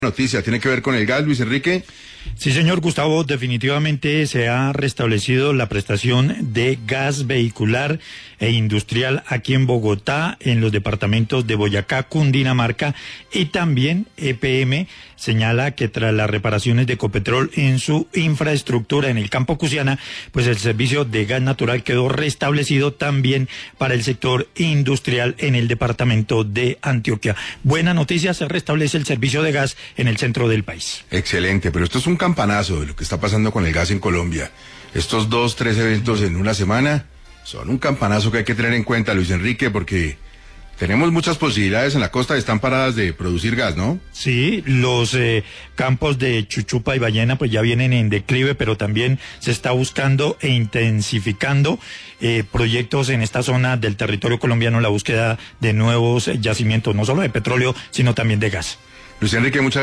Noticia, tiene que ver con el gas, Luis Enrique. Sí, señor Gustavo, definitivamente se ha restablecido la prestación de gas vehicular e industrial aquí en Bogotá, en los departamentos de Boyacá, Cundinamarca, y también EPM señala que tras las reparaciones de Ecopetrol en su infraestructura en el campo Cusiana, pues el servicio de gas natural quedó restablecido también para el sector industrial en el departamento de Antioquia. Buena noticia, se restablece el servicio de gas en el centro del país. Excelente, pero esto es un campanazo de lo que está pasando con el gas en Colombia. Estos 2-3 eventos en una semana son un campanazo que hay que tener en cuenta, Luis Enrique, porque tenemos muchas posibilidades en la costa, están paradas de producir gas, ¿no? Sí, los campos de Chuchupa y Ballena pues ya vienen en declive, pero también se está buscando e intensificando proyectos en esta zona del territorio colombiano, la búsqueda de nuevos yacimientos, no solo de petróleo, sino también de gas. Luis Enrique, muchas